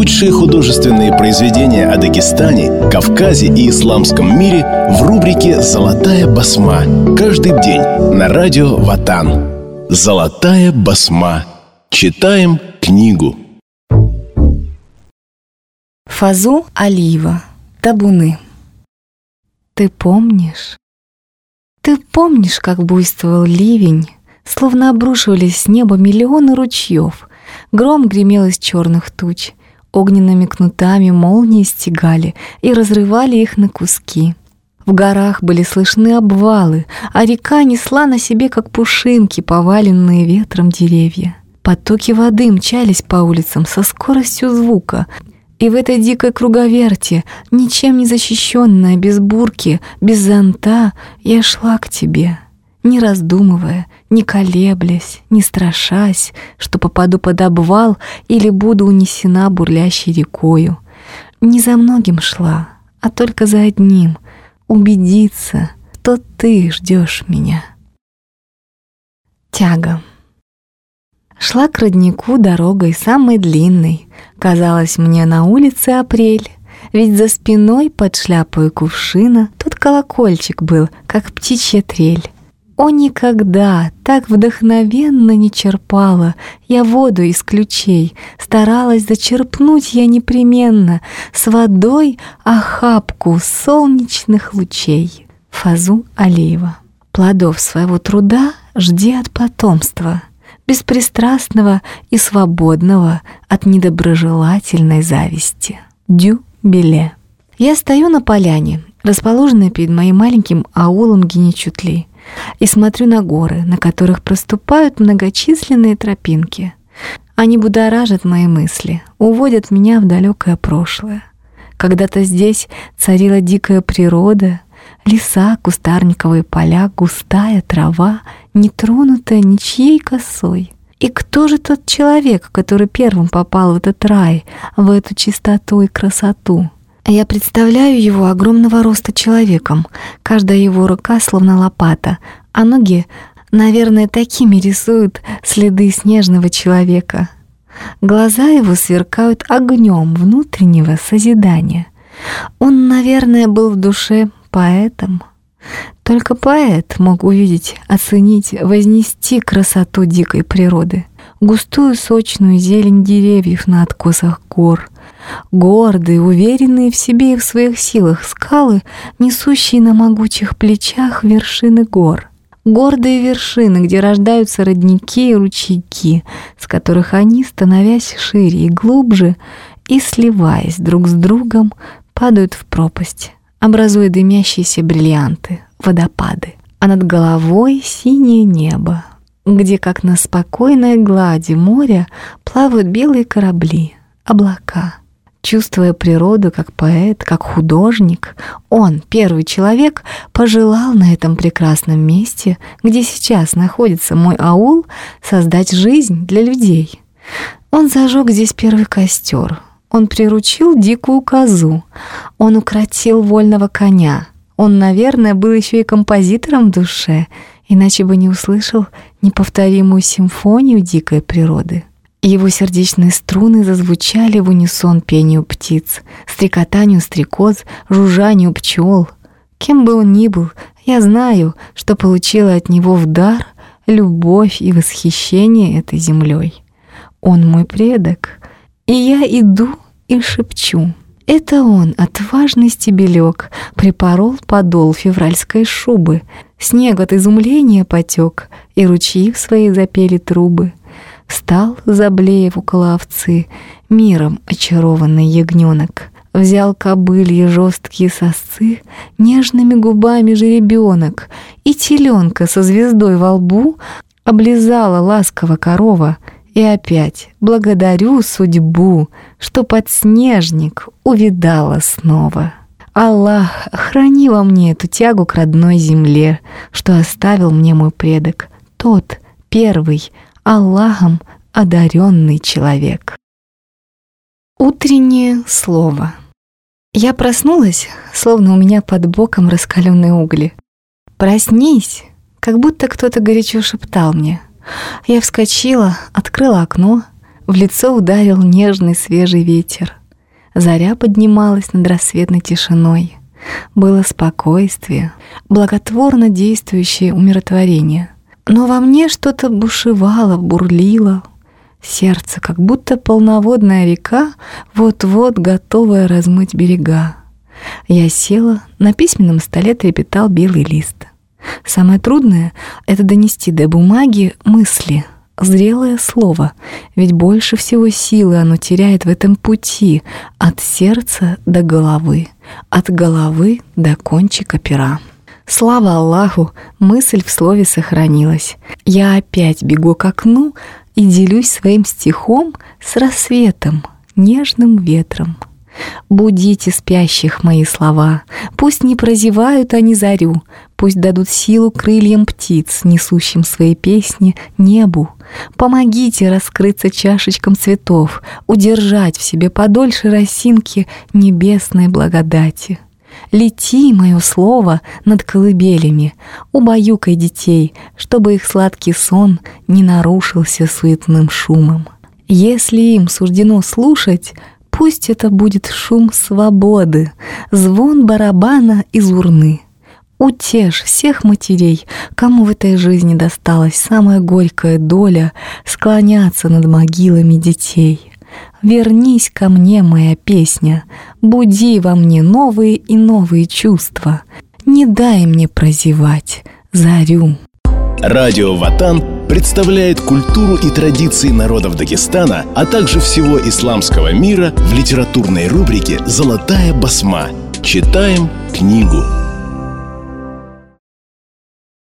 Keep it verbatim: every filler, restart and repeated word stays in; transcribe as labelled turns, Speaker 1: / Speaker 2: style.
Speaker 1: Лучшие художественные произведения о Дагестане, Кавказе и исламском мире в рубрике «Золотая басма». Каждый день на радио Ватан. «Золотая басма». Читаем книгу.
Speaker 2: Фазу Алиева. Табуны. Ты помнишь? Ты помнишь, как буйствовал ливень, словно обрушивались с неба миллионы ручьев, гром гремел из черных туч, огненными кнутами молнии стегали и разрывали их на куски. В горах были слышны обвалы, а река несла на себе, как пушинки, поваленные ветром деревья. Потоки воды мчались по улицам со скоростью звука, и в этой дикой круговерти, ничем не защищенная, без бурки, без зонта, я шла к тебе, не раздумывая, не колеблясь, не страшась, что попаду под обвал или буду унесена бурлящей рекою. Не за многим шла, а только за одним — убедиться, что ты ждешь меня. Тяга. Шла к роднику дорогой самой длинной. Казалось мне, на улице апрель, ведь за спиной под шляпой кувшина тот колокольчик был, как птичья трель. О, никогда так вдохновенно не черпала я воду из ключей, старалась зачерпнуть я непременно с водой охапку солнечных лучей. Фазу Алиева. Плодов своего труда жди от потомства, беспристрастного и свободного от недоброжелательной зависти. Дю Беле. Я стою на поляне, расположенной перед моим маленьким аулом Геничутли, и смотрю на горы, на которых проступают многочисленные тропинки. Они будоражат мои мысли, уводят меня в далекое прошлое. Когда-то здесь царила дикая природа, леса, кустарниковые поля, густая трава, не тронутая ничьей косой. И кто же тот человек, который первым попал в этот рай, в эту чистоту и красоту? Я представляю его огромного роста человеком, каждая его рука словно лопата, а ноги, наверное, такими рисуют следы снежного человека. Глаза его сверкают огнем внутреннего созидания. Он, наверное, был в душе поэтом. Только поэт мог увидеть, оценить, вознести красоту дикой природы, густую сочную зелень деревьев на откосах гор, гордые, уверенные в себе и в своих силах скалы, несущие на могучих плечах вершины гор. Гордые вершины, где рождаются родники и ручейки, с которых они, становясь шире и глубже и сливаясь друг с другом, падают в пропасть, образуя дымящиеся бриллианты, водопады. А над головой синее небо, где, как на спокойной глади моря, плавают белые корабли, облака. Чувствуя природу как поэт, как художник, он, первый человек, пожелал на этом прекрасном месте, где сейчас находится мой аул, создать жизнь для людей. Он зажег здесь первый костер. Он приручил дикую козу, он укротил вольного коня. Он, наверное, был еще и композитором в душе, иначе бы не услышал неповторимую симфонию дикой природы. Его сердечные струны зазвучали в унисон пению птиц, стрекотанию стрекоз, жужжанию пчел. Кем бы он ни был, я знаю, что получила от него в дар любовь и восхищение этой землей. Он мой предок, и я иду и шепчу. Это он, отважный стебелек, припорол подол февральской шубы. Снег от изумления потек, и ручьи в свои запели трубы. Встал, заблеев около овцы, миром очарованный ягненок. Взял кобылье жесткие сосцы, нежными губами жеребенок, и теленка со звездой во лбу облизала ласково корова. И опять благодарю судьбу, что подснежник увидала снова. Аллах, храни во мне эту тягу к родной земле, что оставил мне мой предок, тот первый Аллахом одаренный человек. Утреннее слово. Я проснулась, словно у меня под боком раскаленные угли. «Проснись!» как будто кто-то горячо шептал мне. Я вскочила, открыла окно. В лицо ударил нежный свежий ветер. Заря поднималась над рассветной тишиной. Было спокойствие, благотворно действующее умиротворение. Но во мне что-то бушевало, бурлило. Сердце, как будто полноводная река, вот-вот готовая размыть берега. Я села, на письменном столе трепетал белый лист. Самое трудное — это донести до бумаги мысли, зрелое слово, ведь больше всего силы оно теряет в этом пути от сердца до головы, от головы до кончика пера. Слава Аллаху, мысль в слове сохранилась. Я опять бегу к окну и делюсь своим стихом с рассветом, нежным ветром. Будите спящих мои слова, пусть не прозевают они зарю, пусть дадут силу крыльям птиц, несущим свои песни небу. Помогите раскрыться чашечкам цветов, удержать в себе подольше росинки небесной благодати. Лети, мое слово, над колыбелями, убаюкай детей, чтобы их сладкий сон не нарушился суетным шумом. Если им суждено слушать, пусть это будет шум свободы, звон барабана из урны. Утешь всех матерей, кому в этой жизни досталась самая горькая доля склоняться над могилами детей. Вернись ко мне, моя песня, буди во мне новые и новые чувства. Не дай мне прозевать зарю.
Speaker 1: Радио Ватан представляет культуру и традиции народов Дагестана, а также всего исламского мира в литературной рубрике «Золотая басма». Читаем книгу.